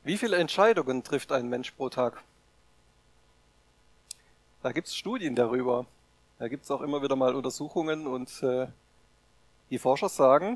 Wie viele Entscheidungen trifft ein Mensch pro Tag? Da gibt es Studien darüber. Da gibt es auch immer wieder mal Untersuchungen und die Forscher sagen,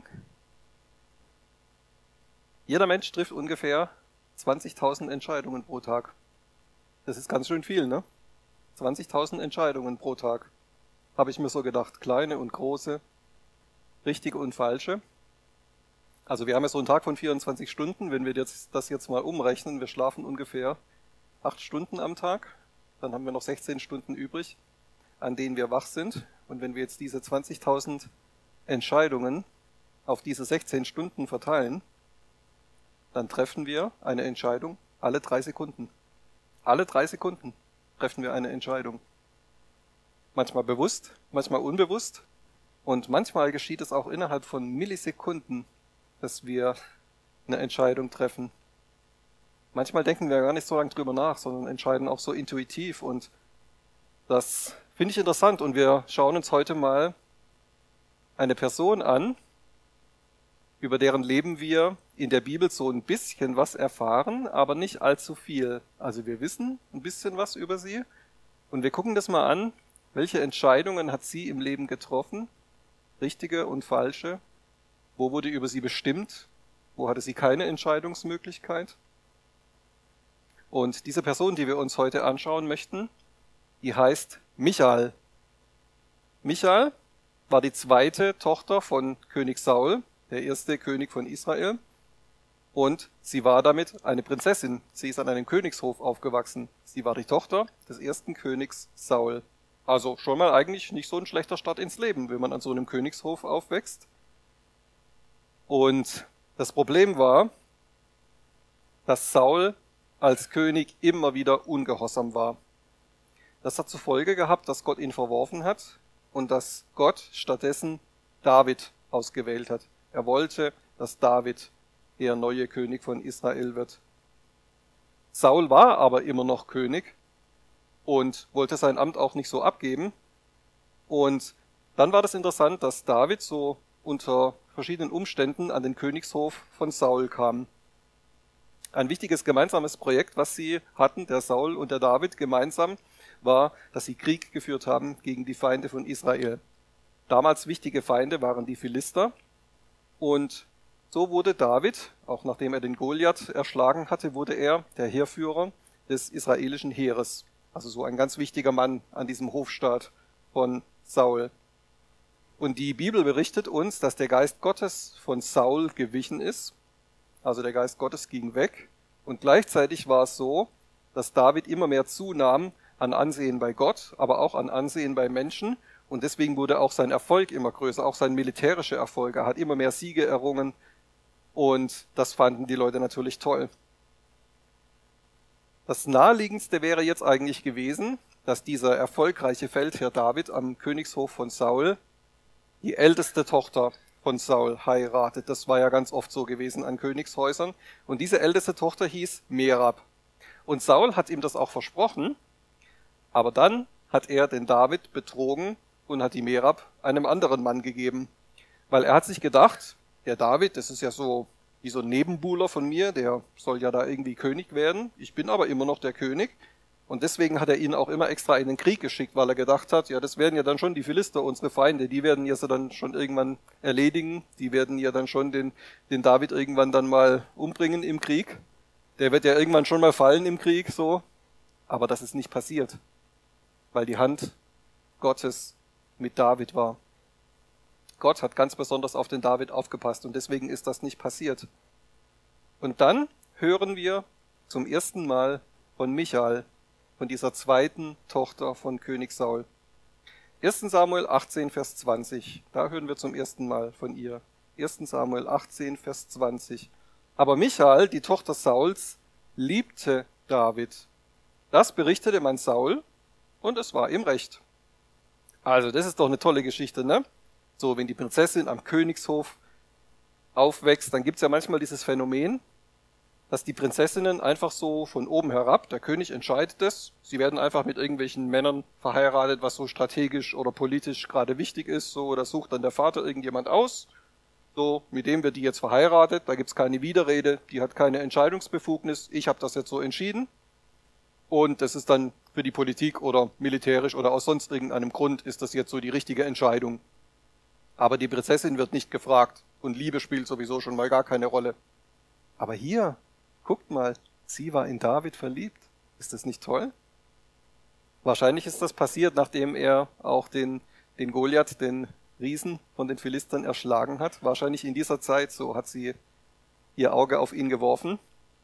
jeder Mensch trifft ungefähr 20.000 Entscheidungen pro Tag. Das ist ganz schön viel, ne? 20.000 Entscheidungen pro Tag. Habe ich mir so gedacht. Kleine und große, richtige und falsche. Also wir haben ja so einen Tag von 24 Stunden. Wenn wir das jetzt mal umrechnen, wir schlafen ungefähr 8 Stunden am Tag. Dann haben wir noch 16 Stunden übrig, an denen wir wach sind. Und wenn wir jetzt diese 20.000 Entscheidungen auf diese 16 Stunden verteilen, dann treffen wir eine Entscheidung alle 3 Sekunden. Alle 3 Sekunden treffen wir eine Entscheidung. Manchmal bewusst, manchmal unbewusst. Und manchmal geschieht es auch innerhalb von Millisekunden, dass wir eine Entscheidung treffen. Manchmal denken wir gar nicht so lange drüber nach, sondern entscheiden auch so intuitiv. Und das finde ich interessant. Und wir schauen uns heute mal eine Person an, über deren Leben wir in der Bibel so ein bisschen was erfahren, aber nicht allzu viel. Also wir wissen ein bisschen was über sie und wir gucken das mal an, welche Entscheidungen hat sie im Leben getroffen, richtige und falsche, wo wurde über sie bestimmt, wo hatte sie keine Entscheidungsmöglichkeit. Und diese Person, die wir uns heute anschauen möchten, die heißt Michal. Michal war die zweite Tochter von König Saul, der erste König von Israel. Und sie war damit eine Prinzessin. Sie ist an einem Königshof aufgewachsen. Sie war die Tochter des ersten Königs Saul. Also schon mal eigentlich nicht so ein schlechter Start ins Leben, wenn man an so einem Königshof aufwächst. Und das Problem war, dass Saul als König immer wieder ungehorsam war. Das hat zur Folge gehabt, dass Gott ihn verworfen hat und dass Gott stattdessen David ausgewählt hat. Er wollte, dass David der neue König von Israel wird. Saul war aber immer noch König und wollte sein Amt auch nicht so abgeben. Und dann war das interessant, dass David so unter verschiedenen Umständen an den Königshof von Saul kam. Ein wichtiges gemeinsames Projekt, was sie hatten, der Saul und der David gemeinsam, war, dass sie Krieg geführt haben gegen die Feinde von Israel. Damals wichtige Feinde waren die Philister. Und so wurde David, auch nachdem er den Goliath erschlagen hatte, wurde er der Heerführer des israelischen Heeres. Also so ein ganz wichtiger Mann an diesem Hofstaat von Saul. Und die Bibel berichtet uns, dass der Geist Gottes von Saul gewichen ist. Also der Geist Gottes ging weg. Und gleichzeitig war es so, dass David immer mehr zunahm an Ansehen bei Gott, aber auch an Ansehen bei Menschen. Und deswegen wurde auch sein Erfolg immer größer, auch sein militärischer Erfolg. Er hat immer mehr Siege errungen und das fanden die Leute natürlich toll. Das Naheliegendste wäre jetzt eigentlich gewesen, dass dieser erfolgreiche Feldherr David am Königshof von Saul die älteste Tochter von Saul heiratet. Das war ja ganz oft so gewesen an Königshäusern. Und diese älteste Tochter hieß Merab. Und Saul hat ihm das auch versprochen, aber dann hat er den David betrogen und hat die Merab einem anderen Mann gegeben. Weil er hat sich gedacht, der David, das ist ja so wie so ein Nebenbuhler von mir, der soll ja da irgendwie König werden. Ich bin aber immer noch der König. Und deswegen hat er ihn auch immer extra in den Krieg geschickt, weil er gedacht hat, ja, das werden ja dann schon die Philister, unsere Feinde, die werden ja so dann schon irgendwann erledigen. Die werden ja dann schon den David irgendwann dann mal umbringen im Krieg. Der wird ja irgendwann schon mal fallen im Krieg, so. Aber das ist nicht passiert, weil die Hand Gottes mit David war. Gott hat ganz besonders auf den David aufgepasst und deswegen ist das nicht passiert. Und dann hören wir zum ersten Mal von Michal, von dieser zweiten Tochter von König Saul. 1. Samuel 18, Vers 20, da hören wir zum ersten Mal von ihr. 1. Samuel 18, Vers 20. Aber Michal, die Tochter Sauls, liebte David. Das berichtete man Saul und es war ihm recht. Also, das ist doch eine tolle Geschichte, ne? So, wenn die Prinzessin am Königshof aufwächst, dann gibt's ja manchmal dieses Phänomen, dass die Prinzessinnen einfach so von oben herab, der König entscheidet es, sie werden einfach mit irgendwelchen Männern verheiratet, was so strategisch oder politisch gerade wichtig ist, so, oder sucht dann der Vater irgendjemand aus so, mit dem wird die jetzt verheiratet, da gibt's keine Widerrede, die hat keine Entscheidungsbefugnis, ich habe das jetzt so entschieden und das ist dann für die Politik oder militärisch oder aus sonst irgendeinem Grund ist das jetzt so die richtige Entscheidung. Aber die Prinzessin wird nicht gefragt und Liebe spielt sowieso schon mal gar keine Rolle. Aber hier, guckt mal, sie war in David verliebt. Ist das nicht toll? Wahrscheinlich ist das passiert, nachdem er auch den Goliath, den Riesen von den Philistern erschlagen hat. Wahrscheinlich in dieser Zeit, so hat sie ihr Auge auf ihn geworfen.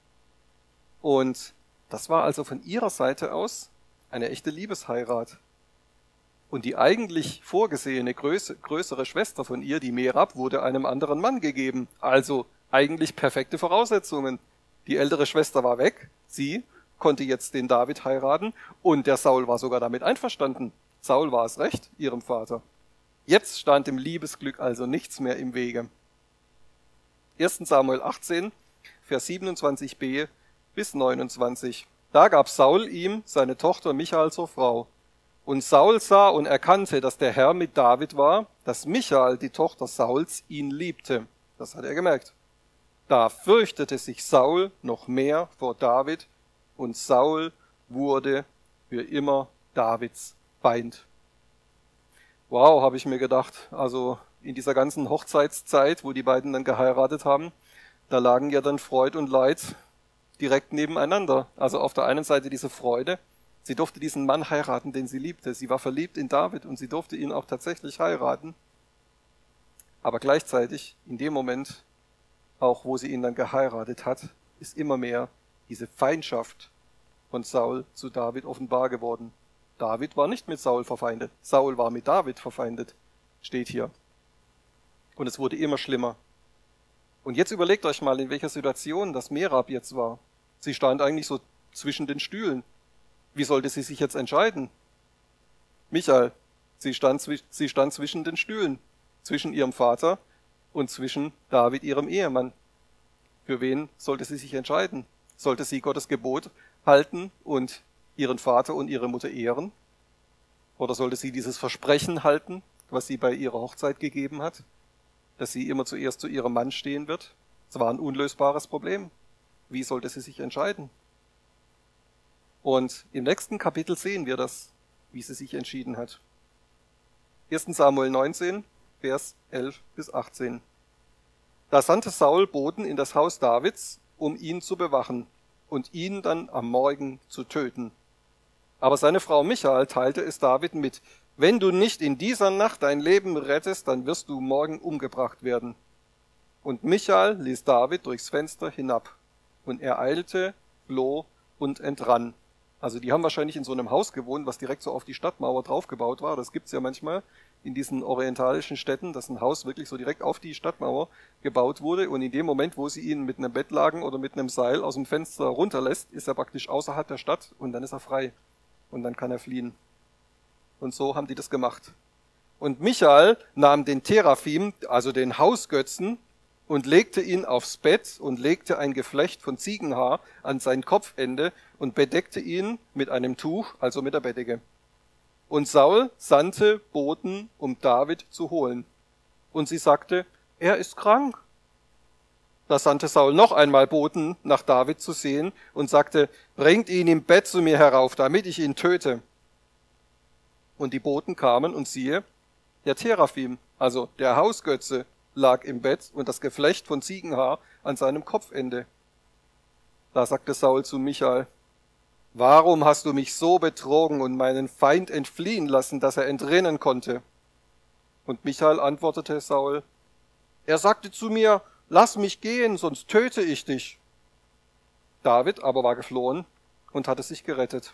Und das war also von ihrer Seite aus eine echte Liebesheirat. Und die eigentlich vorgesehene größere Schwester von ihr, die Merab, wurde einem anderen Mann gegeben. Also eigentlich perfekte Voraussetzungen. Die ältere Schwester war weg, sie konnte jetzt den David heiraten und der Saul war sogar damit einverstanden. Saul war es recht, ihrem Vater. Jetzt stand dem Liebesglück also nichts mehr im Wege. 1. Samuel 18, Vers 27b bis 29. Da gab Saul ihm seine Tochter Michal zur Frau. Und Saul sah und erkannte, dass der Herr mit David war, dass Michal, die Tochter Sauls, ihn liebte. Das hat er gemerkt. Da fürchtete sich Saul noch mehr vor David und Saul wurde für immer Davids Feind. Wow, habe ich mir gedacht. Also in dieser ganzen Hochzeitszeit, wo die beiden dann geheiratet haben, da lagen ja dann Freud und Leid direkt nebeneinander. Also auf der einen Seite diese Freude. Sie durfte diesen Mann heiraten, den sie liebte. Sie war verliebt in David und sie durfte ihn auch tatsächlich heiraten. Aber gleichzeitig, in dem Moment, auch wo sie ihn dann geheiratet hat, ist immer mehr diese Feindschaft von Saul zu David offenbar geworden. David war nicht mit Saul verfeindet. Saul war mit David verfeindet, steht hier. Und es wurde immer schlimmer. Und jetzt überlegt euch mal, in welcher Situation das Merab jetzt war. Sie stand eigentlich so zwischen den Stühlen. Wie sollte sie sich jetzt entscheiden? Michal, sie stand zwischen den Stühlen, zwischen ihrem Vater und zwischen David, ihrem Ehemann. Für wen sollte sie sich entscheiden? Sollte sie Gottes Gebot halten und ihren Vater und ihre Mutter ehren? Oder sollte sie dieses Versprechen halten, was sie bei ihrer Hochzeit gegeben hat, dass sie immer zuerst zu ihrem Mann stehen wird? Es war ein unlösbares Problem. Wie sollte sie sich entscheiden? Und im nächsten Kapitel sehen wir das, wie sie sich entschieden hat. 1. Samuel 19, Vers 11 bis 18. Da sandte Saul Boten in das Haus Davids, um ihn zu bewachen und ihn dann am Morgen zu töten. Aber seine Frau Michal teilte es David mit: Wenn du nicht in dieser Nacht dein Leben rettest, dann wirst du morgen umgebracht werden. Und Michal ließ David durchs Fenster hinab. Und er eilte, floh und entrann. Also die haben wahrscheinlich in so einem Haus gewohnt, was direkt so auf die Stadtmauer draufgebaut war. Das gibt's ja manchmal in diesen orientalischen Städten, dass ein Haus wirklich so direkt auf die Stadtmauer gebaut wurde. Und in dem Moment, wo sie ihn mit einem Bettlaken oder mit einem Seil aus dem Fenster runterlässt, ist er praktisch außerhalb der Stadt und dann ist er frei. Und dann kann er fliehen. Und so haben die das gemacht. Und Michal nahm den Teraphim, also den Hausgötzen, und legte ihn aufs Bett und legte ein Geflecht von Ziegenhaar an sein Kopfende und bedeckte ihn mit einem Tuch, also mit der Bettdecke. Und Saul sandte Boten, um David zu holen. Und sie sagte, er ist krank. Da sandte Saul noch einmal Boten, nach David zu sehen, und sagte, bringt ihn im Bett zu mir herauf, damit ich ihn töte. Und die Boten kamen, und siehe, der Teraphim, also der Hausgötze, lag im Bett und das Geflecht von Ziegenhaar an seinem Kopfende. Da sagte Saul zu Michal, warum hast du mich so betrogen und meinen Feind entfliehen lassen, dass er entrinnen konnte? Und Michal antwortete Saul, er sagte zu mir, lass mich gehen, sonst töte ich dich. David aber war geflohen und hatte sich gerettet.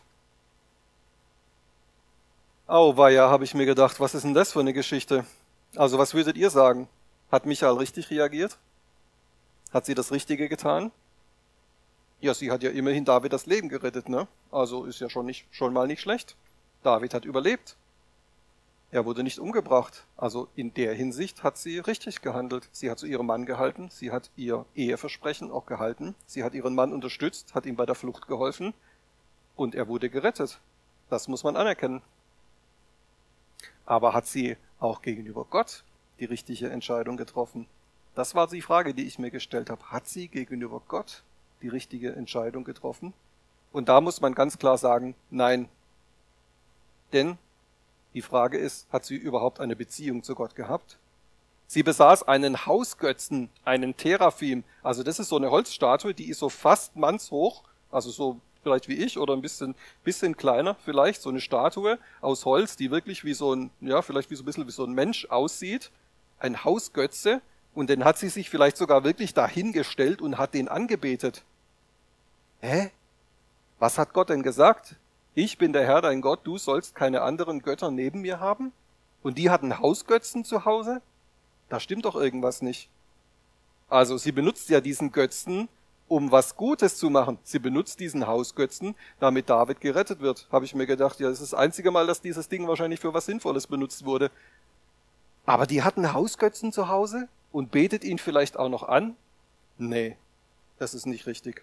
Auweia, habe ich mir gedacht, was ist denn das für eine Geschichte? Also was würdet ihr sagen? Hat Michal richtig reagiert? Hat sie das Richtige getan? Ja, sie hat ja immerhin David das Leben gerettet, ne? Also ist ja schon mal nicht schlecht. David hat überlebt. Er wurde nicht umgebracht. Also in der Hinsicht hat sie richtig gehandelt. Sie hat zu ihrem Mann gehalten, sie hat ihr Eheversprechen auch gehalten, sie hat ihren Mann unterstützt, hat ihm bei der Flucht geholfen und er wurde gerettet. Das muss man anerkennen. Aber hat sie auch gegenüber Gott die richtige Entscheidung getroffen? Das war die Frage, die ich mir gestellt habe. Hat sie gegenüber Gott die richtige Entscheidung getroffen? Und da muss man ganz klar sagen, nein. Denn die Frage ist, hat sie überhaupt eine Beziehung zu Gott gehabt? Sie besaß einen Hausgötzen, einen Teraphim. Also das ist so eine Holzstatue, die ist so fast mannshoch, also so vielleicht wie ich oder ein bisschen kleiner vielleicht, so eine Statue aus Holz, die wirklich wie so ein, ja, vielleicht wie so ein bisschen wie so ein Mensch aussieht. Ein Hausgötze, und den hat sie sich vielleicht sogar wirklich dahingestellt und hat den angebetet. Hä? Was hat Gott denn gesagt? Ich bin der Herr, dein Gott, du sollst keine anderen Götter neben mir haben? Und die hatten Hausgötzen zu Hause? Da stimmt doch irgendwas nicht. Also sie benutzt ja diesen Götzen, um was Gutes zu machen. Sie benutzt diesen Hausgötzen, damit David gerettet wird. Habe ich mir gedacht, ja, das ist das einzige Mal, dass dieses Ding wahrscheinlich für was Sinnvolles benutzt wurde. Aber die hatten Hausgötzen zu Hause und betet ihn vielleicht auch noch an? Nee, das ist nicht richtig.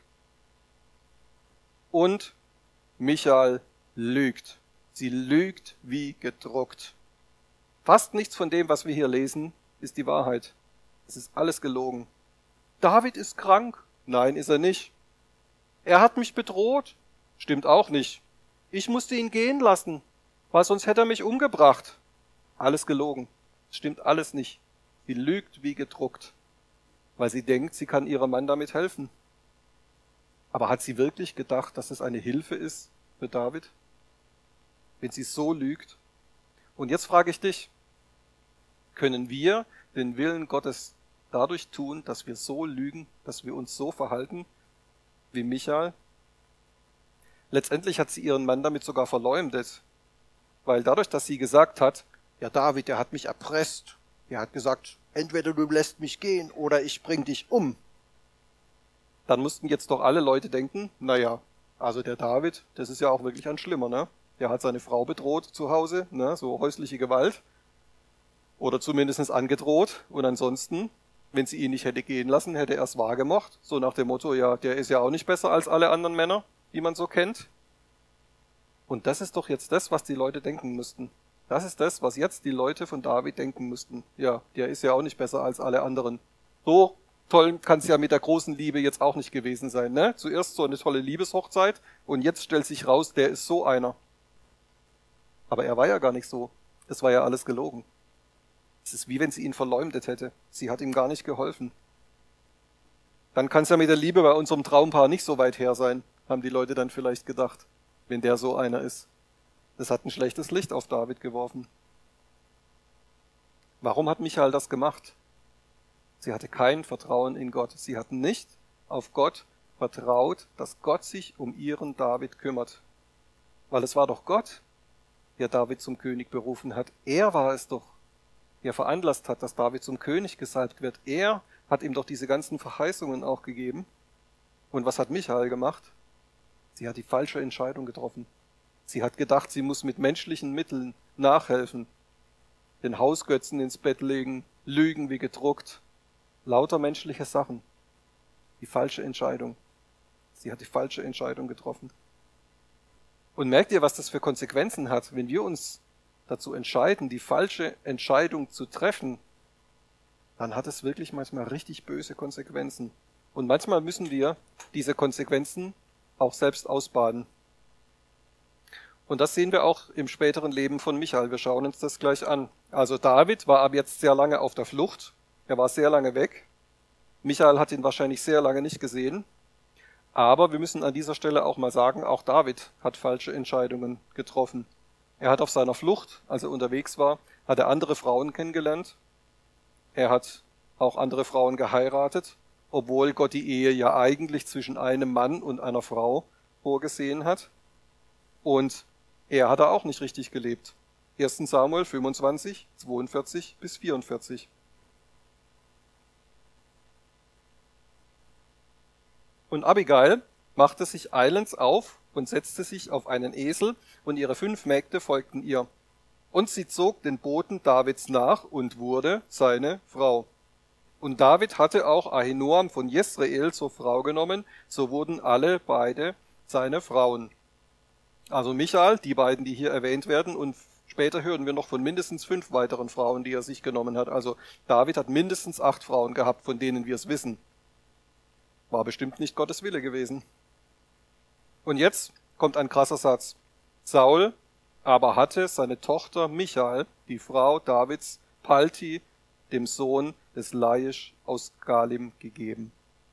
Und Michal lügt. Sie lügt wie gedruckt. Fast nichts von dem, was wir hier lesen, ist die Wahrheit. Es ist alles gelogen. David ist krank. Nein, ist er nicht. Er hat mich bedroht. Stimmt auch nicht. Ich musste ihn gehen lassen, weil sonst hätte er mich umgebracht. Alles gelogen. Stimmt alles nicht. Sie lügt wie gedruckt, weil sie denkt, sie kann ihrem Mann damit helfen. Aber hat sie wirklich gedacht, dass es eine Hilfe ist für David? Wenn sie so lügt? Und jetzt frage ich dich, können wir den Willen Gottes dadurch tun, dass wir so lügen, dass wir uns so verhalten wie Michal? Letztendlich hat sie ihren Mann damit sogar verleumdet, weil dadurch, dass sie gesagt hat, ja David, der hat mich erpresst, der hat gesagt, entweder du lässt mich gehen oder ich bring dich um. Dann mussten jetzt doch alle Leute denken, naja, also der David, das ist ja auch wirklich ein Schlimmer, ne? Der hat seine Frau bedroht zu Hause, ne? So häusliche Gewalt. Oder zumindest angedroht. Und ansonsten, wenn sie ihn nicht hätte gehen lassen, hätte er es wahrgemocht. So nach dem Motto, ja, der ist ja auch nicht besser als alle anderen Männer, die man so kennt. Und das ist doch jetzt das, was die Leute denken müssten. Das ist das, was jetzt die Leute von David denken müssten. Ja, der ist ja auch nicht besser als alle anderen. So toll kann es ja mit der großen Liebe jetzt auch nicht gewesen sein, ne? Zuerst so eine tolle Liebeshochzeit und jetzt stellt sich raus, der ist so einer. Aber er war ja gar nicht so. Das war ja alles gelogen. Es ist wie wenn sie ihn verleumdet hätte. Sie hat ihm gar nicht geholfen. Dann kann es ja mit der Liebe bei unserem Traumpaar nicht so weit her sein, haben die Leute dann vielleicht gedacht, wenn der so einer ist. Das hat ein schlechtes Licht auf David geworfen. Warum hat Michal das gemacht? Sie hatte kein Vertrauen in Gott. Sie hat nicht auf Gott vertraut, dass Gott sich um ihren David kümmert. Weil es war doch Gott, der David zum König berufen hat. Er war es doch, der veranlasst hat, dass David zum König gesalbt wird. Er hat ihm doch diese ganzen Verheißungen auch gegeben. Und was hat Michal gemacht? Sie hat die falsche Entscheidung getroffen. Sie hat gedacht, sie muss mit menschlichen Mitteln nachhelfen, den Hausgötzen ins Bett legen, lügen wie gedruckt, lauter menschliche Sachen. Die falsche Entscheidung. Sie hat die falsche Entscheidung getroffen. Und merkt ihr, was das für Konsequenzen hat, wenn wir uns dazu entscheiden, die falsche Entscheidung zu treffen, dann hat es wirklich manchmal richtig böse Konsequenzen. Und manchmal müssen wir diese Konsequenzen auch selbst ausbaden. Und das sehen wir auch im späteren Leben von Michal. Wir schauen uns das gleich an. Also David war ab jetzt sehr lange auf der Flucht. Er war sehr lange weg. Michal hat ihn wahrscheinlich sehr lange nicht gesehen. Aber wir müssen an dieser Stelle auch mal sagen, auch David hat falsche Entscheidungen getroffen. Er hat auf seiner Flucht, als er unterwegs war, hat er andere Frauen kennengelernt. Er hat auch andere Frauen geheiratet, obwohl Gott die Ehe ja eigentlich zwischen einem Mann und einer Frau vorgesehen hat. Und er hat auch nicht richtig gelebt. 1. Samuel 25, 42 bis 44. Und Abigail machte sich eilends auf und setzte sich auf einen Esel, und ihre 5 Mägde folgten ihr. Und sie zog den Boten Davids nach und wurde seine Frau. Und David hatte auch Ahinoam von Jesreel zur Frau genommen, so wurden alle beide seine Frauen. Also Michal, die beiden, die hier erwähnt werden und Später hören wir noch von mindestens 5 weiteren Frauen, die er sich genommen hat. Also David hat mindestens 8 Frauen gehabt, von denen wir es wissen. War bestimmt nicht Gottes Wille gewesen. Und jetzt kommt ein krasser Satz. Saul aber hatte seine Tochter Michal, die Frau Davids, Palti, dem Sohn des Laisch aus Galim, gegeben.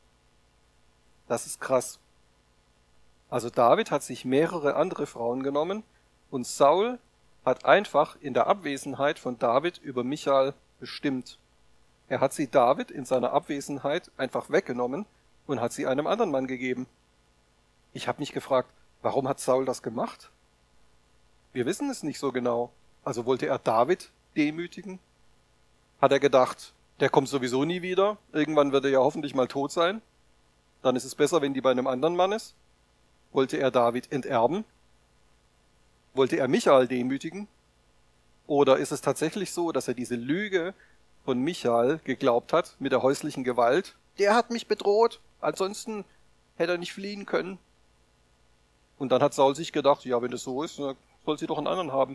Das ist krass. Also David hat sich mehrere andere Frauen genommen und Saul hat einfach in der Abwesenheit von David über Michal bestimmt. Er hat sie David in seiner Abwesenheit einfach weggenommen und hat sie einem anderen Mann gegeben. Ich habe mich gefragt, warum hat Saul das gemacht? Wir wissen es nicht so genau. Also wollte er David demütigen? Hat er gedacht, der kommt sowieso nie wieder, irgendwann wird er ja hoffentlich mal tot sein, dann ist es besser, wenn die bei einem anderen Mann ist? Wollte er David enterben? Wollte er Michal demütigen? Oder ist es tatsächlich so, dass er diese Lüge von Michal geglaubt hat mit der häuslichen Gewalt? Der hat mich bedroht, ansonsten hätte er nicht fliehen können. Und dann hat Saul sich gedacht, ja, wenn das so ist, dann soll sie doch einen anderen haben.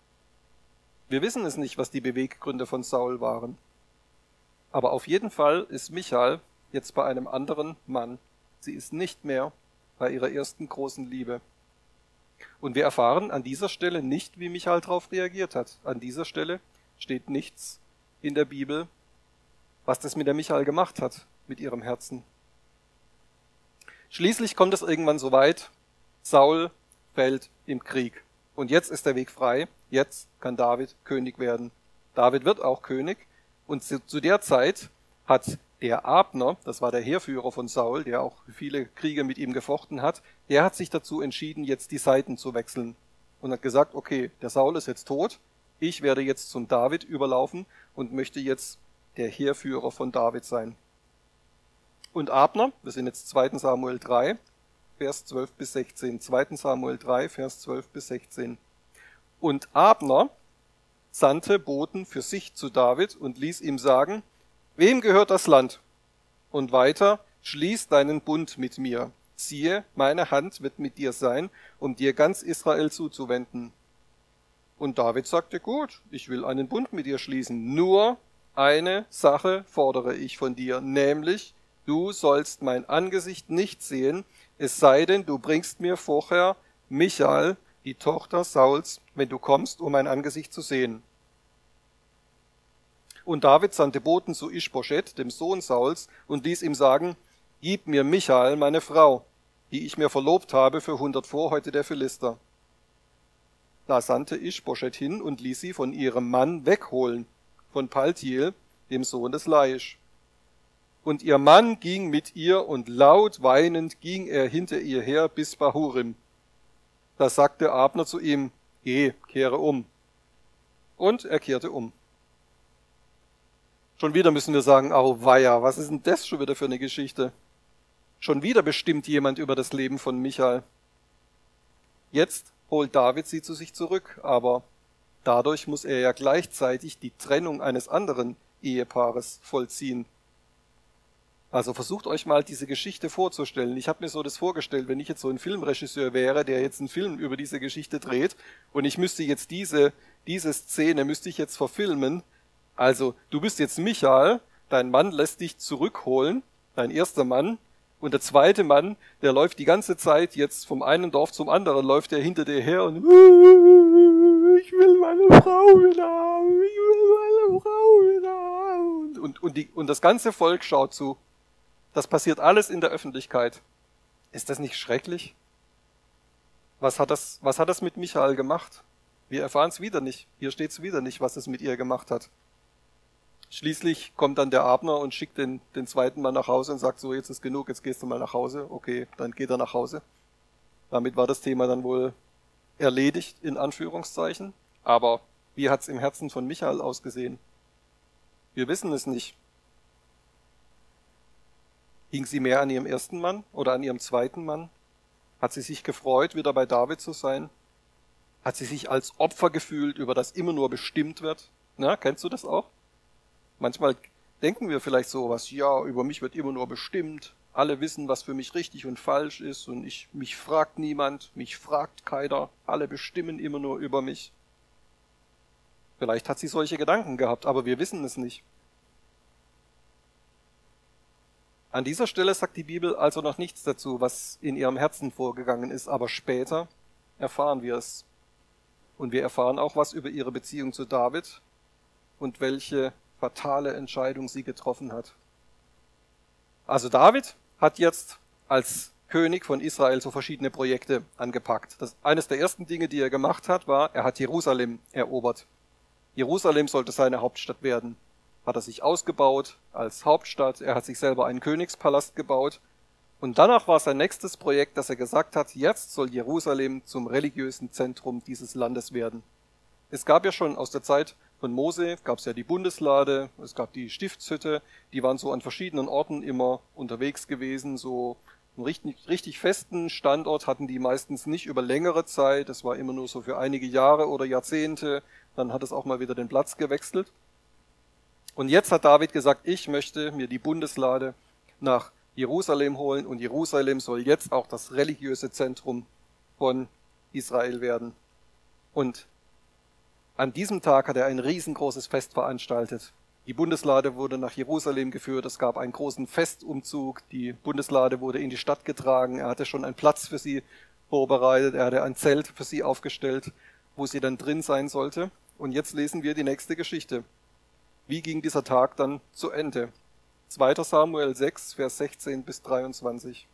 Wir wissen es nicht, was die Beweggründe von Saul waren. Aber auf jeden Fall ist Michal jetzt bei einem anderen Mann. Sie ist nicht mehr bei ihrer ersten großen Liebe. Und wir erfahren an dieser Stelle nicht, wie Michal darauf reagiert hat. An dieser Stelle steht nichts in der Bibel, was das mit der Michal gemacht hat, mit ihrem Herzen. Schließlich kommt es irgendwann so weit, Saul fällt im Krieg. Und jetzt ist der Weg frei, jetzt kann David König werden. David wird auch König und zu der Zeit hat der Abner, das war der Heerführer von Saul, der auch viele Kriege mit ihm gefochten hat, der hat sich dazu entschieden, jetzt die Seiten zu wechseln und hat gesagt, okay, der Saul ist jetzt tot, ich werde jetzt zum David überlaufen und möchte jetzt der Heerführer von David sein. Und Abner, wir sind jetzt 2. Samuel 3, Vers 12 bis 16, 2. Samuel 3, Vers 12 bis 16. Und Abner sandte Boten für sich zu David und ließ ihm sagen, wem gehört das Land? Und weiter, schließ deinen Bund mit mir. Siehe, meine Hand wird mit dir sein, um dir ganz Israel zuzuwenden. Und David sagte, gut, ich will einen Bund mit dir schließen. Nur eine Sache fordere ich von dir, nämlich, du sollst mein Angesicht nicht sehen, es sei denn, du bringst mir vorher Michal, die Tochter Sauls, wenn du kommst, um mein Angesicht zu sehen. Und David sandte Boten zu Ischboschet, dem Sohn Sauls, und ließ ihm sagen, gib mir Michal, meine Frau, die ich mir verlobt habe für 100 Vorhäute der Philister. Da sandte Ischboschet hin und ließ sie von ihrem Mann wegholen, von Paltiel, dem Sohn des Laisch. Und ihr Mann ging mit ihr, und laut weinend ging er hinter ihr her bis Bahurim. Da sagte Abner zu ihm, geh, kehre um. Und er kehrte um. Schon wieder müssen wir sagen, auweia, was ist denn das schon wieder für eine Geschichte? Schon wieder bestimmt jemand über das Leben von Michal. Jetzt holt David sie zu sich zurück, aber dadurch muss er ja gleichzeitig die Trennung eines anderen Ehepaares vollziehen. Also versucht euch mal diese Geschichte vorzustellen. Ich habe mir so das vorgestellt, wenn ich jetzt so ein Filmregisseur wäre, der jetzt einen Film über diese Geschichte dreht und ich müsste jetzt diese Szene müsste ich jetzt verfilmen. Also du bist jetzt Michal, dein Mann lässt dich zurückholen, dein erster Mann, und der zweite Mann, der läuft die ganze Zeit jetzt vom einen Dorf zum anderen, läuft er hinter dir her und ich will meine Frau wieder haben, ich will meine Frau wieder haben. Und das ganze Volk schaut zu. Das passiert alles in der Öffentlichkeit. Ist das nicht schrecklich? Was hat das mit Michal gemacht? Wir erfahren es wieder nicht. Hier steht es wieder nicht, was es mit ihr gemacht hat. Schließlich kommt dann der Abner und schickt den zweiten Mann nach Hause und sagt, so, jetzt ist genug, jetzt gehst du mal nach Hause. Okay, dann geht er nach Hause. Damit war das Thema dann wohl erledigt, in Anführungszeichen. Aber wie hat es im Herzen von Michal ausgesehen? Wir wissen es nicht. Hing sie mehr an ihrem ersten Mann oder an ihrem zweiten Mann? Hat sie sich gefreut, wieder bei David zu sein? Hat sie sich als Opfer gefühlt, über das immer nur bestimmt wird? Na, kennst du das auch? Manchmal denken wir vielleicht so was, ja, über mich wird immer nur bestimmt, alle wissen, was für mich richtig und falsch ist und mich fragt niemand, mich fragt keiner, alle bestimmen immer nur über mich. Vielleicht hat sie solche Gedanken gehabt, aber wir wissen es nicht. An dieser Stelle sagt die Bibel also noch nichts dazu, was in ihrem Herzen vorgegangen ist, aber später erfahren wir es. Und wir erfahren auch was über ihre Beziehung zu David und welche fatale Entscheidung sie getroffen hat. Also David hat jetzt als König von Israel so verschiedene Projekte angepackt. Eines der ersten Dinge, die er gemacht hat, war, er hat Jerusalem erobert. Jerusalem sollte seine Hauptstadt werden. Hat er sich ausgebaut als Hauptstadt, er hat sich selber einen Königspalast gebaut. Und danach war sein nächstes Projekt, dass er gesagt hat, jetzt soll Jerusalem zum religiösen Zentrum dieses Landes werden. Es gab ja schon aus der Zeit von Mose, gab es ja die Bundeslade, es gab die Stiftshütte, die waren so an verschiedenen Orten immer unterwegs gewesen, so einen richtig festen Standort hatten die meistens nicht über längere Zeit, das war immer nur so für einige Jahre oder Jahrzehnte, dann hat es auch mal wieder den Platz gewechselt. Und jetzt hat David gesagt, ich möchte mir die Bundeslade nach Jerusalem holen und Jerusalem soll jetzt auch das religiöse Zentrum von Israel werden. Und an diesem Tag hat er ein riesengroßes Fest veranstaltet. Die Bundeslade wurde nach Jerusalem geführt, es gab einen großen Festumzug, die Bundeslade wurde in die Stadt getragen, er hatte schon einen Platz für sie vorbereitet, er hatte ein Zelt für sie aufgestellt, wo sie dann drin sein sollte. Und jetzt lesen wir die nächste Geschichte. Wie ging dieser Tag dann zu Ende? 2. Samuel 6, Vers 16 bis 23.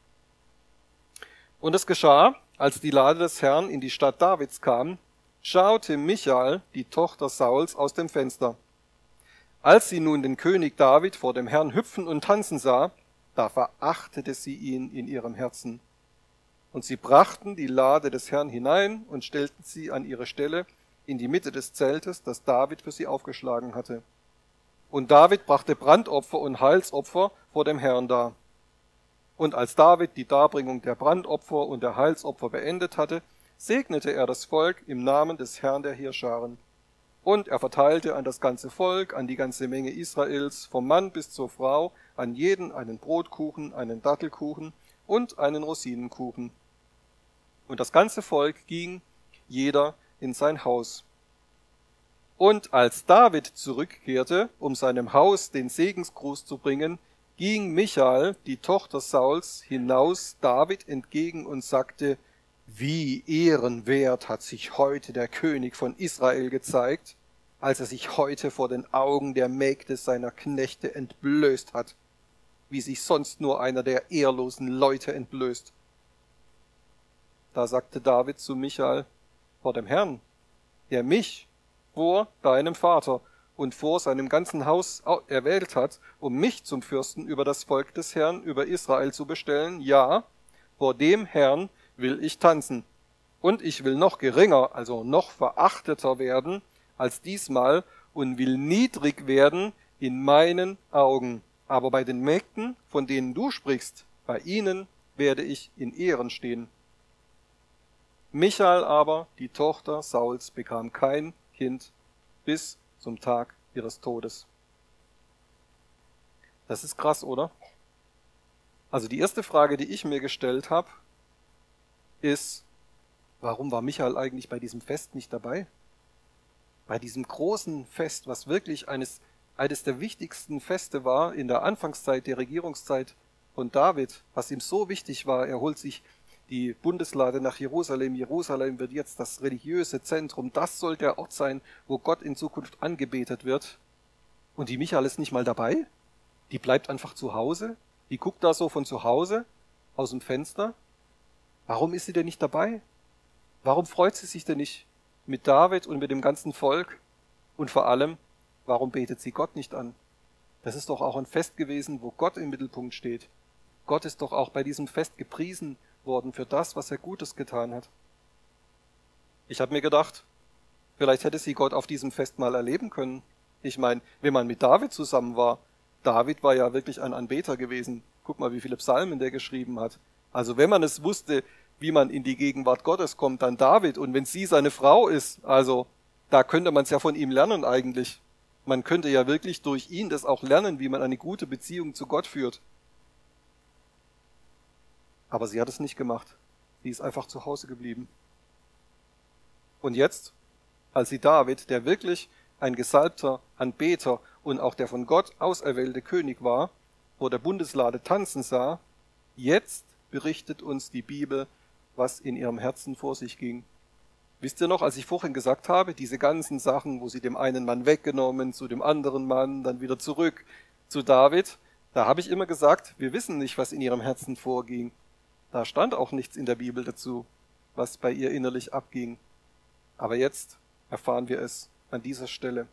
Und es geschah, als die Lade des Herrn in die Stadt Davids kam, schaute Michal, die Tochter Sauls, aus dem Fenster. Als sie nun den König David vor dem Herrn hüpfen und tanzen sah, da verachtete sie ihn in ihrem Herzen. Und sie brachten die Lade des Herrn hinein und stellten sie an ihre Stelle in die Mitte des Zeltes, das David für sie aufgeschlagen hatte. Und David brachte Brandopfer und Heilsopfer vor dem Herrn dar. Und als David die Darbringung der Brandopfer und der Heilsopfer beendet hatte, segnete er das Volk im Namen des Herrn der Heerscharen. Und er verteilte an das ganze Volk, an die ganze Menge Israels, vom Mann bis zur Frau, an jeden einen Brotkuchen, einen Dattelkuchen und einen Rosinenkuchen. Und das ganze Volk ging, jeder in sein Haus. Und als David zurückkehrte, um seinem Haus den Segensgruß zu bringen, ging Michal, die Tochter Sauls, hinaus David entgegen und sagte, wie ehrenwert hat sich heute der König von Israel gezeigt, als er sich heute vor den Augen der Mägde seiner Knechte entblößt hat, wie sich sonst nur einer der ehrlosen Leute entblößt. Da sagte David zu Michal, vor dem Herrn, der mich vor deinem Vater und vor seinem ganzen Haus erwählt hat, um mich zum Fürsten über das Volk des Herrn, über Israel zu bestellen, ja, vor dem Herrn will ich tanzen. Und ich will noch geringer, also noch verachteter werden als diesmal und will niedrig werden in meinen Augen. Aber bei den Mägden, von denen du sprichst, bei ihnen werde ich in Ehren stehen. Michal aber, die Tochter Sauls, bekam kein Kind bis zum Tag ihres Todes. Das ist krass, oder? Also die erste Frage, die ich mir gestellt habe, ist, warum war Michal eigentlich bei diesem Fest nicht dabei? Bei diesem großen Fest, was wirklich eines der wichtigsten Feste war in der Anfangszeit, der Regierungszeit von David, was ihm so wichtig war, er holt sich die Bundeslade nach Jerusalem. Jerusalem wird jetzt das religiöse Zentrum. Das soll der Ort sein, wo Gott in Zukunft angebetet wird. Und die Michal ist nicht mal dabei. Die bleibt einfach zu Hause. Die guckt da so von zu Hause aus dem Fenster. Warum ist sie denn nicht dabei? Warum freut sie sich denn nicht mit David und mit dem ganzen Volk? Und vor allem, warum betet sie Gott nicht an? Das ist doch auch ein Fest gewesen, wo Gott im Mittelpunkt steht. Gott ist doch auch bei diesem Fest gepriesen worden für das, was er Gutes getan hat. Ich habe mir gedacht, vielleicht hätte sie Gott auf diesem Fest mal erleben können. Ich meine, wenn man mit David zusammen war, David war ja wirklich ein Anbeter gewesen. Guck mal, wie viele Psalmen der geschrieben hat. Also wenn man es wusste, wie man in die Gegenwart Gottes kommt, dann David. Und wenn sie seine Frau ist, also da könnte man es ja von ihm lernen eigentlich. Man könnte ja wirklich durch ihn das auch lernen, wie man eine gute Beziehung zu Gott führt. Aber sie hat es nicht gemacht. Sie ist einfach zu Hause geblieben. Und jetzt? als sie David, der wirklich ein gesalbter Anbeter und auch der von Gott auserwählte König war, vor der Bundeslade tanzen sah. Jetzt berichtet uns die Bibel, was in ihrem Herzen vor sich ging. Wisst ihr noch, als ich vorhin gesagt habe, diese ganzen Sachen, wo sie dem einen Mann weggenommen, zu dem anderen Mann, dann wieder zurück zu David, da habe ich immer gesagt, wir wissen nicht, was in ihrem Herzen vorging. Da stand auch nichts in der Bibel dazu, was bei ihr innerlich abging. Aber jetzt erfahren wir es an dieser Stelle.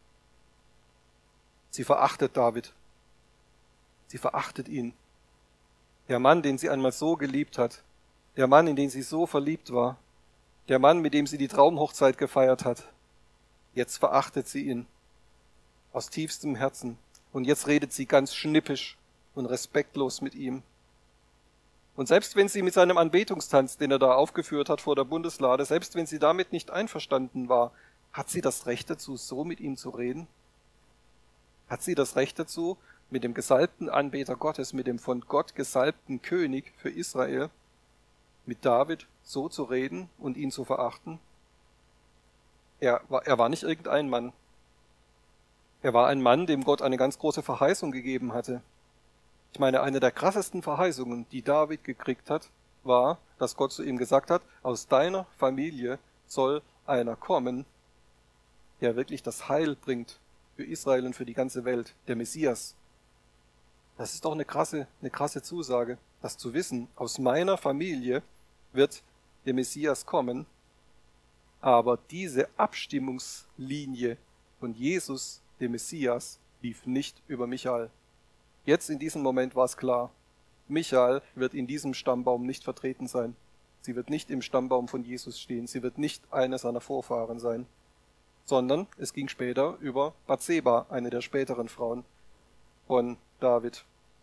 Sie verachtet David. Sie verachtet ihn. Der Mann, den sie einmal so geliebt hat. Der Mann, in den sie so verliebt war. Der Mann, mit dem sie die Traumhochzeit gefeiert hat. Jetzt verachtet sie ihn. Aus tiefstem Herzen. Und jetzt redet sie ganz schnippisch und respektlos mit ihm. Und selbst wenn sie mit seinem Anbetungstanz, den er da aufgeführt hat vor der Bundeslade, selbst wenn sie damit nicht einverstanden war, hat sie das Recht dazu, so mit ihm zu reden? Hat sie das Recht dazu, mit dem gesalbten Anbeter Gottes, mit dem von Gott gesalbten König für Israel, mit David so zu reden und ihn zu verachten? Er war nicht irgendein Mann. Er war ein Mann, dem Gott eine ganz große Verheißung gegeben hatte. Ich meine, eine der krassesten Verheißungen, die David gekriegt hat, war, dass Gott zu ihm gesagt hat, aus deiner Familie soll einer kommen, der wirklich das Heil bringt für Israel und für die ganze Welt, der Messias. Das ist doch eine krasse Zusage, das zu wissen. Aus meiner Familie wird der Messias kommen, aber diese Abstimmungslinie von Jesus, dem Messias, lief nicht über Michael. Jetzt in diesem Moment war es klar, Michael wird in diesem Stammbaum nicht vertreten sein. Sie wird nicht im Stammbaum von Jesus stehen, sie wird nicht eine seiner Vorfahren sein, sondern es ging später über Bathseba, eine der späteren Frauen von David.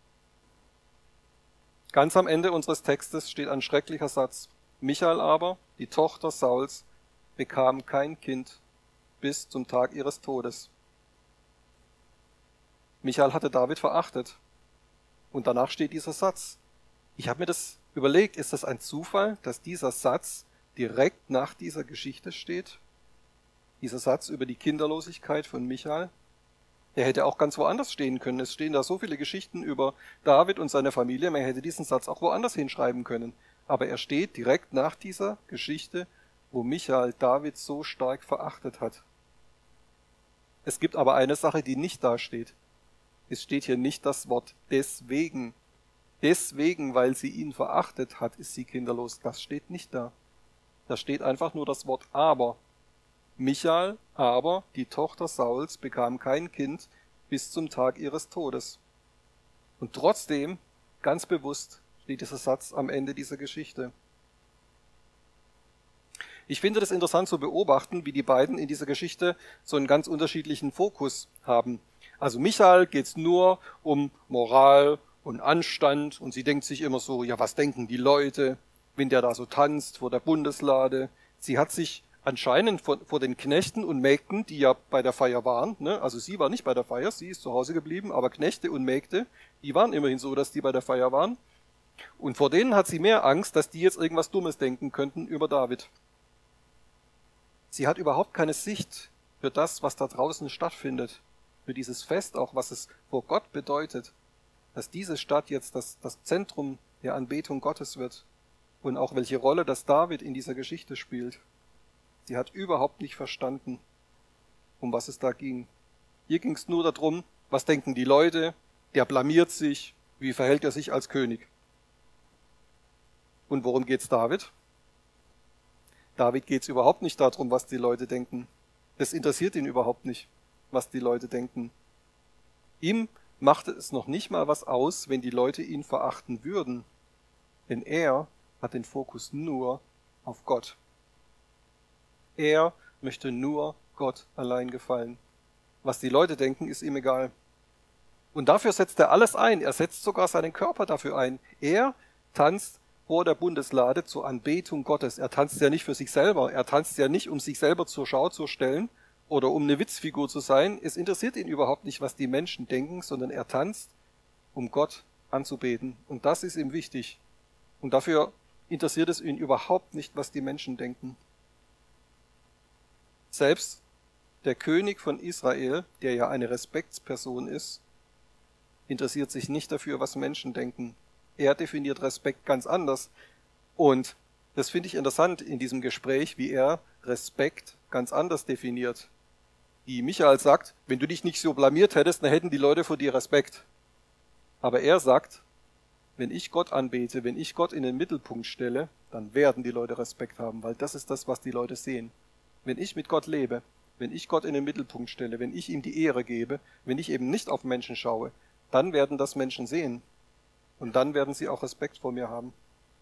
Ganz am Ende unseres Textes steht ein schrecklicher Satz. Michael aber, die Tochter Sauls, bekam kein Kind bis zum Tag ihres Todes. Michael hatte David verachtet. Und danach steht dieser Satz. Ich habe mir das überlegt, ist das ein Zufall, dass dieser Satz direkt nach dieser Geschichte steht? Dieser Satz über die Kinderlosigkeit von Michael? Der hätte auch ganz woanders stehen können. Es stehen da so viele Geschichten über David und seine Familie, man hätte diesen Satz auch woanders hinschreiben können. Aber er steht direkt nach dieser Geschichte, wo Michael David so stark verachtet hat. Es gibt aber eine Sache, die nicht da steht. Es steht hier nicht das Wort deswegen. Deswegen, weil sie ihn verachtet hat, ist sie kinderlos. Das steht nicht da. Da steht einfach nur das Wort aber. Michael, aber die Tochter Sauls, bekam kein Kind bis zum Tag ihres Todes. Und trotzdem, ganz bewusst, steht dieser Satz am Ende dieser Geschichte. Ich finde das interessant zu beobachten, wie die beiden in dieser Geschichte so einen ganz unterschiedlichen Fokus haben. Also Michael geht's nur um Moral und Anstand und sie denkt sich immer so, ja, was denken die Leute, wenn der da so tanzt vor der Bundeslade? Sie hat sich anscheinend vor den Knechten und Mägden, die ja bei der Feier waren, ne? Also sie war nicht bei der Feier, sie ist zu Hause geblieben, aber Knechte und Mägde, die waren immerhin so, dass die bei der Feier waren. Und vor denen hat sie mehr Angst, dass die jetzt irgendwas Dummes denken könnten über David. Sie hat überhaupt keine Sicht für das, was da draußen stattfindet, für dieses Fest auch, was es vor Gott bedeutet, dass diese Stadt jetzt das Zentrum der Anbetung Gottes wird und auch welche Rolle das David in dieser Geschichte spielt. Sie hat überhaupt nicht verstanden, um was es da ging. Hier ging es nur darum, was denken die Leute, der blamiert sich, wie verhält er sich als König. Und worum geht's David? David geht's überhaupt nicht darum, was die Leute denken. Das interessiert ihn überhaupt nicht, was die Leute denken. Ihm machte es noch nicht mal was aus, wenn die Leute ihn verachten würden. Denn er hat den Fokus nur auf Gott. Er möchte nur Gott allein gefallen. Was die Leute denken, ist ihm egal. Und dafür setzt er alles ein. Er setzt sogar seinen Körper dafür ein. Er tanzt vor der Bundeslade zur Anbetung Gottes. Er tanzt ja nicht für sich selber. Er tanzt ja nicht, um sich selber zur Schau zu stellen oder um eine Witzfigur zu sein. Es interessiert ihn überhaupt nicht, was die Menschen denken, sondern er tanzt, um Gott anzubeten. Und das ist ihm wichtig. Und dafür interessiert es ihn überhaupt nicht, was die Menschen denken. Selbst der König von Israel, der ja eine Respektsperson ist, interessiert sich nicht dafür, was Menschen denken. Er definiert Respekt ganz anders. Und das finde ich interessant in diesem Gespräch, wie er Respekt ganz anders definiert. Wie Michael sagt, wenn du dich nicht so blamiert hättest, dann hätten die Leute vor dir Respekt. Aber er sagt, wenn ich Gott anbete, wenn ich Gott in den Mittelpunkt stelle, dann werden die Leute Respekt haben, weil das ist das, was die Leute sehen. Wenn ich mit Gott lebe, wenn ich Gott in den Mittelpunkt stelle, wenn ich ihm die Ehre gebe, wenn ich eben nicht auf Menschen schaue, dann werden das Menschen sehen. Und dann werden sie auch Respekt vor mir haben.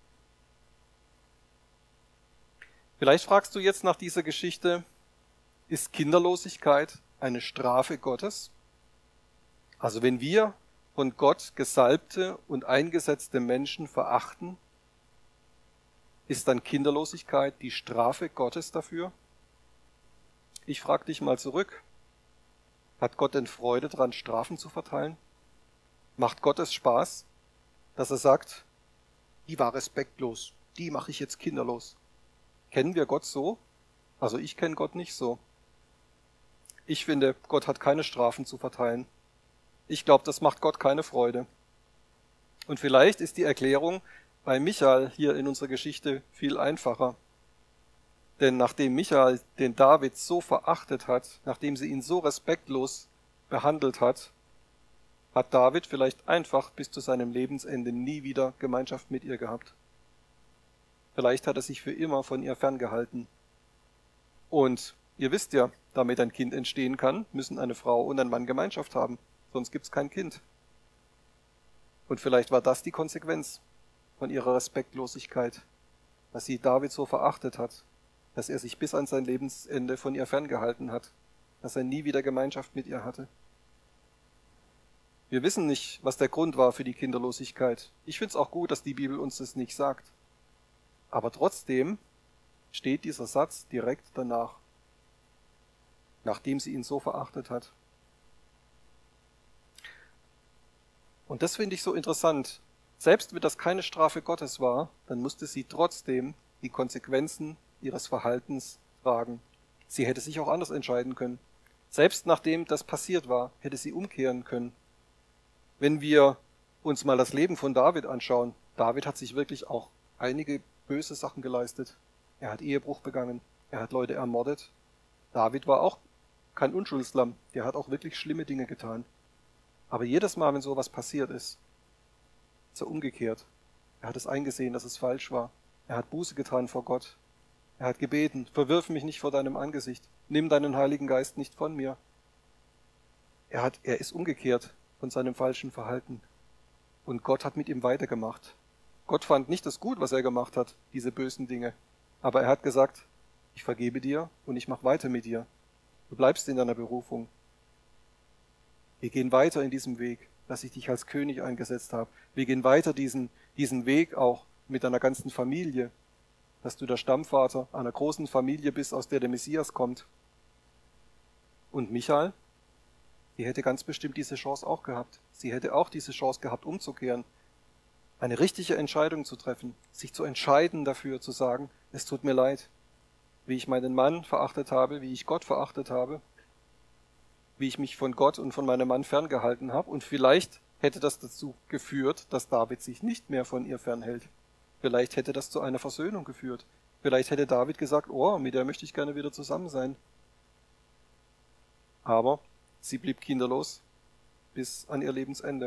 Vielleicht fragst du jetzt nach dieser Geschichte, ist Kinderlosigkeit eine Strafe Gottes? Also wenn wir von Gott gesalbte und eingesetzte Menschen verachten, ist dann Kinderlosigkeit die Strafe Gottes dafür? Ich frage dich mal zurück. Hat Gott denn Freude daran, Strafen zu verteilen? Macht Gott es Spaß, dass er sagt, die war respektlos, die mache ich jetzt kinderlos? Kennen wir Gott so? Also ich kenne Gott nicht so. Ich finde, Gott hat keine Strafen zu verteilen. Ich glaube, das macht Gott keine Freude. Und vielleicht ist die Erklärung bei Michael hier in unserer Geschichte viel einfacher. Denn nachdem Michael den David so verachtet hat, nachdem sie ihn so respektlos behandelt hat, hat David vielleicht einfach bis zu seinem Lebensende nie wieder Gemeinschaft mit ihr gehabt. Vielleicht hat er sich für immer von ihr ferngehalten. Und ihr wisst ja, damit ein Kind entstehen kann, müssen eine Frau und ein Mann Gemeinschaft haben, sonst gibt's kein Kind. Und vielleicht war das die Konsequenz von ihrer Respektlosigkeit, dass sie David so verachtet hat, dass er sich bis an sein Lebensende von ihr ferngehalten hat, dass er nie wieder Gemeinschaft mit ihr hatte. Wir wissen nicht, was der Grund war für die Kinderlosigkeit. Ich finde es auch gut, dass die Bibel uns das nicht sagt. Aber trotzdem steht dieser Satz direkt danach, nachdem sie ihn so verachtet hat. Und das finde ich so interessant. Selbst wenn das keine Strafe Gottes war, dann musste sie trotzdem die Konsequenzen ihres Verhaltens tragen. Sie hätte sich auch anders entscheiden können. Selbst nachdem das passiert war, hätte sie umkehren können. Wenn wir uns mal das Leben von David anschauen, David hat sich wirklich auch einige böse Sachen geleistet. Er hat Ehebruch begangen, er hat Leute ermordet. David war auch kein Unschuldslamm, der hat auch wirklich schlimme Dinge getan. Aber jedes Mal, wenn sowas passiert ist er umgekehrt. Er hat es eingesehen, dass es falsch war. Er hat Buße getan vor Gott. Er hat gebeten, verwirf mich nicht vor deinem Angesicht, nimm deinen Heiligen Geist nicht von mir. Er ist umgekehrt von seinem falschen Verhalten. Und Gott hat mit ihm weitergemacht. Gott fand nicht das gut, was er gemacht hat, diese bösen Dinge. Aber er hat gesagt, ich vergebe dir und ich mache weiter mit dir. Du bleibst in deiner Berufung. Wir gehen weiter in diesem Weg, dass ich dich als König eingesetzt habe. Wir gehen weiter diesen Weg auch mit deiner ganzen Familie, dass du der Stammvater einer großen Familie bist, aus der der Messias kommt. Und Michael, die hätte ganz bestimmt diese Chance auch gehabt. Sie hätte auch diese Chance gehabt, umzukehren, eine richtige Entscheidung zu treffen, sich zu entscheiden dafür, zu sagen, es tut mir leid, wie ich meinen Mann verachtet habe, wie ich Gott verachtet habe, wie ich mich von Gott und von meinem Mann ferngehalten habe. Und vielleicht hätte das dazu geführt, dass David sich nicht mehr von ihr fernhält. Vielleicht hätte das zu einer Versöhnung geführt. Vielleicht hätte David gesagt, oh, mit der möchte ich gerne wieder zusammen sein. Aber sie blieb kinderlos bis an ihr Lebensende.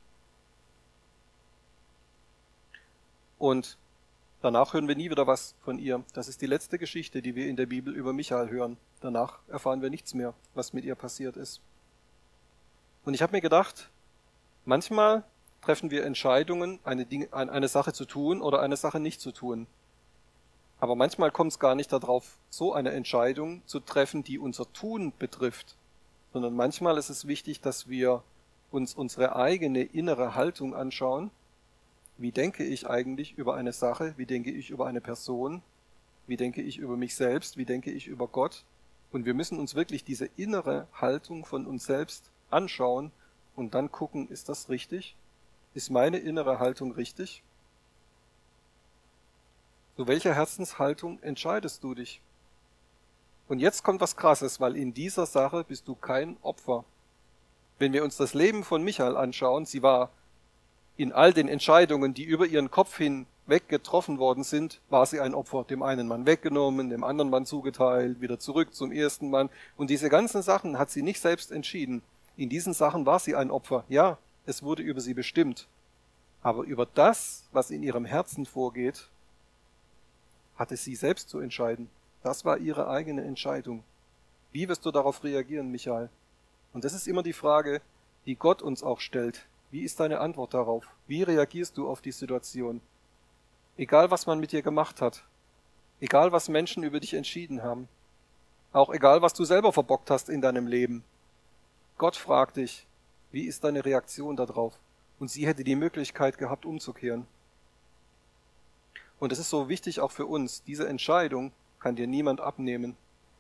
Und danach hören wir nie wieder was von ihr. Das ist die letzte Geschichte, die wir in der Bibel über Michael hören. Danach erfahren wir nichts mehr, was mit ihr passiert ist. Und ich habe mir gedacht, manchmal treffen wir Entscheidungen, eine Sache zu tun oder eine Sache nicht zu tun. Aber manchmal kommt es gar nicht darauf, so eine Entscheidung zu treffen, die unser Tun betrifft, sondern manchmal ist es wichtig, dass wir uns unsere eigene innere Haltung anschauen. Wie denke ich eigentlich über eine Sache? Wie denke ich über eine Person? Wie denke ich über mich selbst? Wie denke ich über Gott? Und wir müssen uns wirklich diese innere Haltung von uns selbst anschauen und dann gucken, ist das richtig? Ist meine innere Haltung richtig? Zu welcher Herzenshaltung entscheidest du dich? Und jetzt kommt was Krasses, weil in dieser Sache bist du kein Opfer. Wenn wir uns das Leben von Michael anschauen, sie war in all den Entscheidungen, die über ihren Kopf hinweg getroffen worden sind, war sie ein Opfer. Dem einen Mann weggenommen, dem anderen Mann zugeteilt, wieder zurück zum ersten Mann. Und diese ganzen Sachen hat sie nicht selbst entschieden. In diesen Sachen war sie ein Opfer. Ja, es wurde über sie bestimmt. Aber über das, was in ihrem Herzen vorgeht, hatte sie selbst zu entscheiden. Das war ihre eigene Entscheidung. Wie wirst du darauf reagieren, Michael? Und das ist immer die Frage, die Gott uns auch stellt. Wie ist deine Antwort darauf? Wie reagierst du auf die Situation? Egal, was man mit dir gemacht hat, egal, was Menschen über dich entschieden haben, auch egal, was du selber verbockt hast in deinem Leben. Gott fragt dich, wie ist deine Reaktion darauf? Und sie hätte die Möglichkeit gehabt, umzukehren. Und es ist so wichtig auch für uns, diese Entscheidung kann dir niemand abnehmen.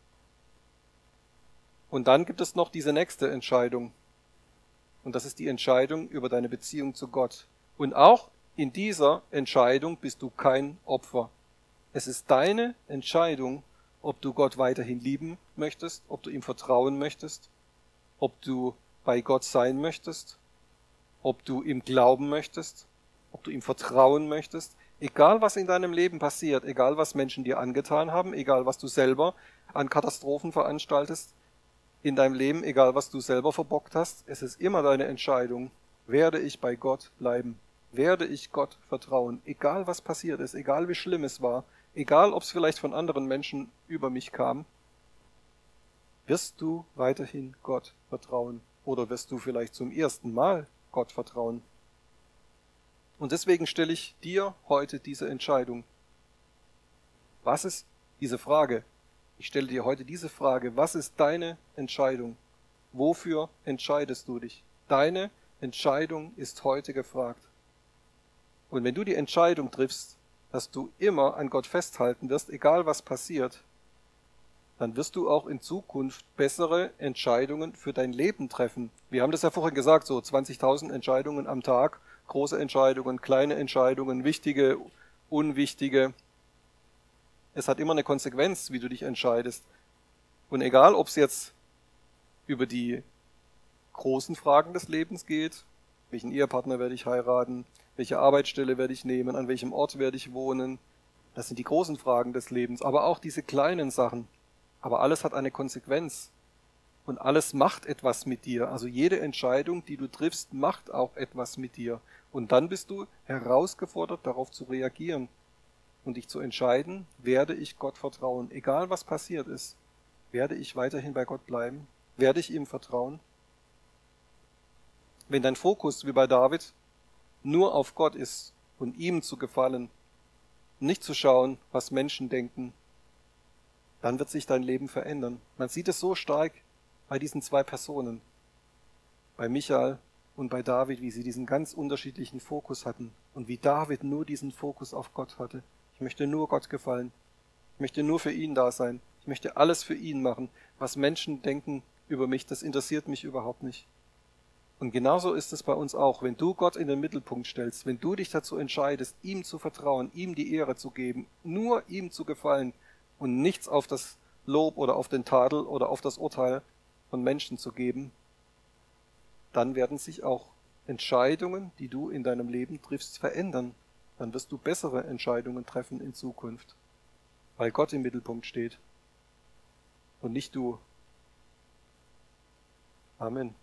Und dann gibt es noch diese nächste Entscheidung. Und das ist die Entscheidung über deine Beziehung zu Gott. Und auch in dieser Entscheidung bist du kein Opfer. Es ist deine Entscheidung, ob du Gott weiterhin lieben möchtest, ob du ihm vertrauen möchtest, ob du bei Gott sein möchtest, ob du ihm glauben möchtest, ob du ihm vertrauen möchtest. Egal, was in deinem Leben passiert, egal, was Menschen dir angetan haben, egal, was du selber an Katastrophen veranstaltest in deinem Leben, egal, was du selber verbockt hast, es ist immer deine Entscheidung, werde ich bei Gott bleiben, werde ich Gott vertrauen, egal, was passiert ist, egal, wie schlimm es war, egal, ob es vielleicht von anderen Menschen über mich kam, wirst du weiterhin Gott vertrauen oder wirst du vielleicht zum ersten Mal Gott vertrauen. Und deswegen stelle ich dir heute diese Entscheidung. Was ist diese Frage? Ich stelle dir heute diese Frage. Was ist deine Entscheidung? Wofür entscheidest du dich? Deine Entscheidung ist heute gefragt. Und wenn du die Entscheidung triffst, dass du immer an Gott festhalten wirst, egal was passiert, dann wirst du auch in Zukunft bessere Entscheidungen für dein Leben treffen. Wir haben das ja vorhin gesagt, so 20.000 Entscheidungen am Tag, große Entscheidungen, kleine Entscheidungen, wichtige, unwichtige. Es hat immer eine Konsequenz, wie du dich entscheidest. Und egal, ob es jetzt über die großen Fragen des Lebens geht, welchen Ehepartner werde ich heiraten, welche Arbeitsstelle werde ich nehmen, an welchem Ort werde ich wohnen, das sind die großen Fragen des Lebens, aber auch diese kleinen Sachen. Aber alles hat eine Konsequenz und alles macht etwas mit dir. Also jede Entscheidung, die du triffst, macht auch etwas mit dir. Und dann bist du herausgefordert, darauf zu reagieren und dich zu entscheiden, werde ich Gott vertrauen. Egal was passiert ist, werde ich weiterhin bei Gott bleiben, werde ich ihm vertrauen. Wenn dein Fokus, wie bei David, nur auf Gott ist und ihm zu gefallen, nicht zu schauen, was Menschen denken, dann wird sich dein Leben verändern. Man sieht es so stark bei diesen zwei Personen, bei Michael und bei David, wie sie diesen ganz unterschiedlichen Fokus hatten und wie David nur diesen Fokus auf Gott hatte. Ich möchte nur Gott gefallen. Ich möchte nur für ihn da sein. Ich möchte alles für ihn machen. Was Menschen denken über mich, das interessiert mich überhaupt nicht. Und genauso ist es bei uns auch. Wenn du Gott in den Mittelpunkt stellst, wenn du dich dazu entscheidest, ihm zu vertrauen, ihm die Ehre zu geben, nur ihm zu gefallen und nichts auf das Lob oder auf den Tadel oder auf das Urteil von Menschen zu geben, dann werden sich auch Entscheidungen, die du in deinem Leben triffst, verändern. Dann wirst du bessere Entscheidungen treffen in Zukunft, weil Gott im Mittelpunkt steht und nicht du. Amen.